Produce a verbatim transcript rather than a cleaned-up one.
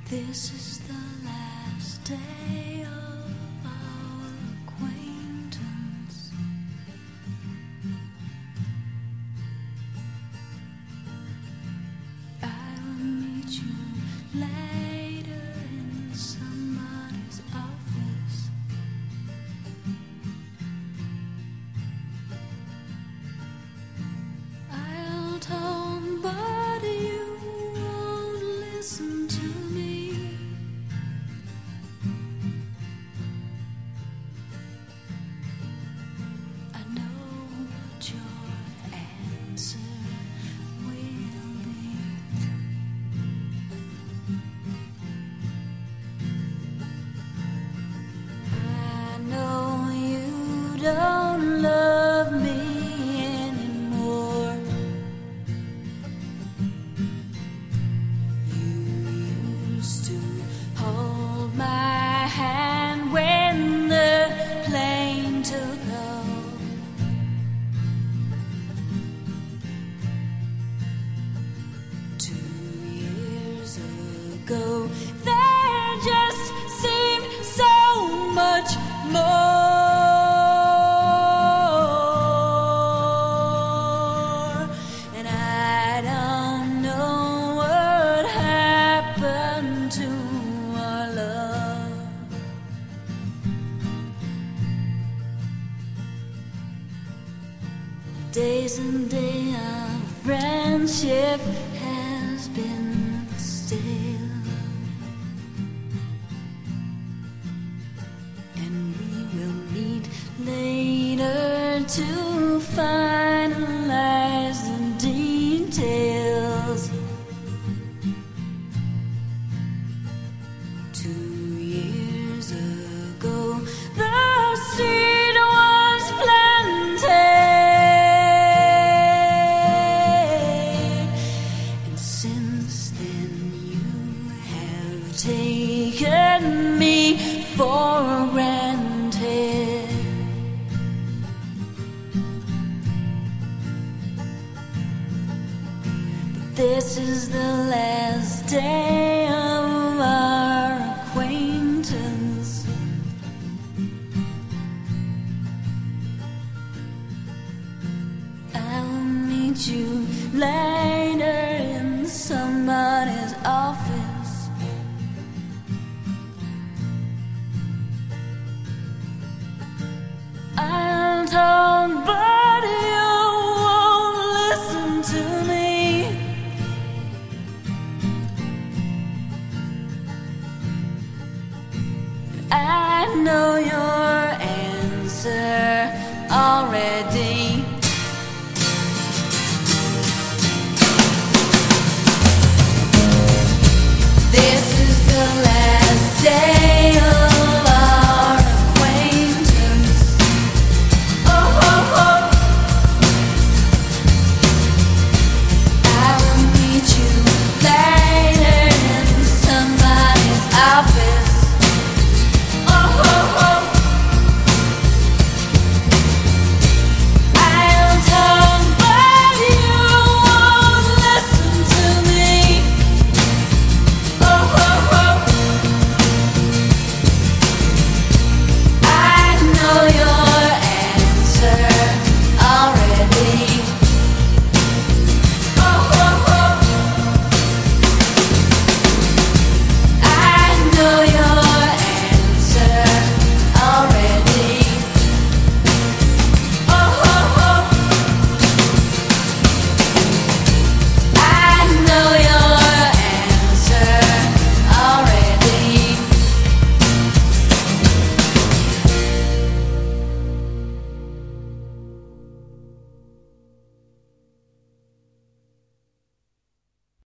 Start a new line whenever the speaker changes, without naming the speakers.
This is the last day of our acquaintance. I will meet you later in somebody's office. I'll talk, but you won't listen to me. I know what your answer will be. I know you don't love me anymore. You used to hold my hand when the plane took off. Two years ago, there just seemed so much more. And I don't know what happened to our love. Days and days of friendship has been stale, and we will meet later to finalize the details. Two years ago, the seed was planted, and since then you have taken me for granted. But this is the last day of our acquaintance. I'll meet you later in somebody's office. I'll talk, but you won't listen to me. I know your answer already.